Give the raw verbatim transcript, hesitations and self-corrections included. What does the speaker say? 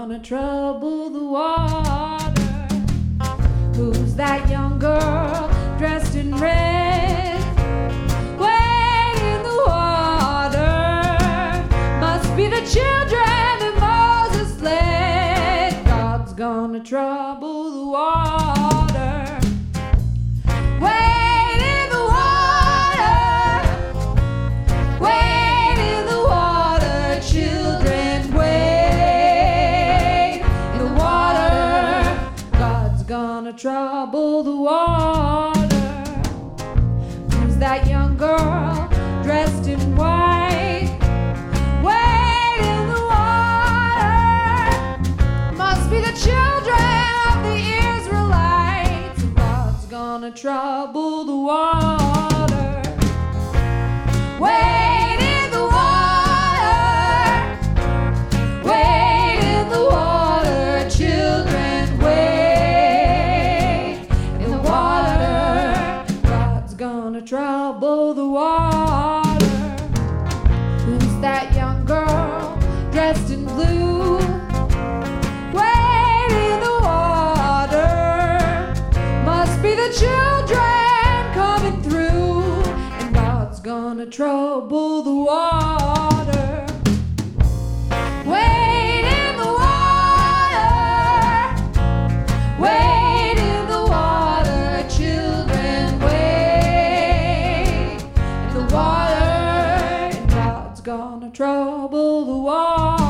gonna trouble the water? Who's that young girl dressed in red? Wade in the water. Must be the children that Moses led. God's gonna trouble the water. Wade in the water. Wade in the water, children, wade in the water. God's gonna trouble the water. Who's that young girl dressed in white? Wade in the water. Must be the children of the Israelites. God's gonna trouble the water. Wade in the water. Wade in the water, children, wade in the water. God's gonna trouble the water. Who's that young girl dressed in blue? Wade in the water. Must be the children coming through. And God's gonna trouble the water. Wade in the water. Wade in the water, children, wade in the water. And God's gonna trouble the water.